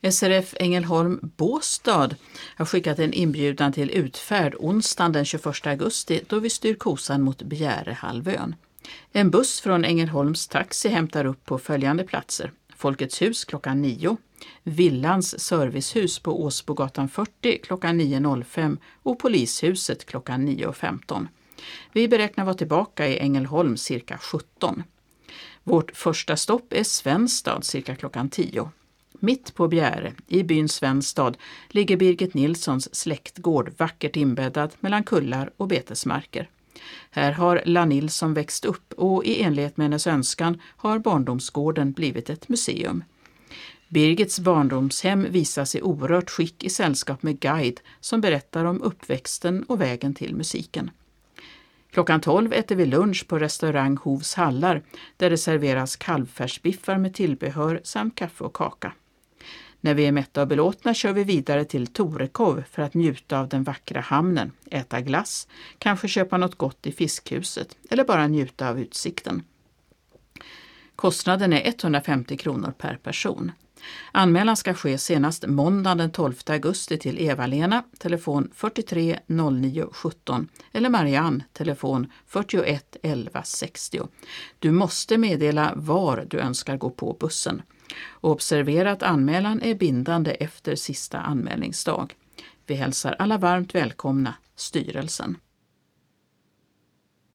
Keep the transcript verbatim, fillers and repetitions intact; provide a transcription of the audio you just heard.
S R F Ängelholm Båstad har skickat en inbjudan till utfärd onsdagen den tjugoförsta augusti då vi styr kosan mot Bjärehalvön. En buss från Ängelholms taxi hämtar upp på följande platser: Folkets hus klockan nio, Villans servicehus på Åsbogatan fyrtio klockan nio noll fem och Polishuset klockan nio femton. Vi beräknar vara tillbaka i Ängelholm cirka sjutton. Vårt första stopp är Svenstad cirka klockan tio. Mitt på Bjäre, i byn Svenstad, ligger Birgit Nilssons släktgård vackert inbäddad mellan kullar och betesmarker. Här har La Nilsson växt upp och i enlighet med hennes önskan har barndomsgården blivit ett museum. Birgits barndomshem visas i orört skick i sällskap med guide som berättar om uppväxten och vägen till musiken. Klockan tolv äter vi lunch på restaurang Hovs Hallar där det serveras kalvfärsbiffar med tillbehör samt kaffe och kaka. När vi är mätta och belåtna kör vi vidare till Torekov för att njuta av den vackra hamnen, äta glass, kanske köpa något gott i fiskhuset eller bara njuta av utsikten. Kostnaden är etthundrafemtio kronor per person. Anmälan ska ske senast måndag den tolfte augusti till Eva-Lena, telefon fyrtiotre noll nio sjutton eller Marianne, telefon fyrtioett elva sextio. Du måste meddela var du önskar gå på bussen. Och observera att anmälan är bindande efter sista anmälningsdag. Vi hälsar alla varmt välkomna, styrelsen.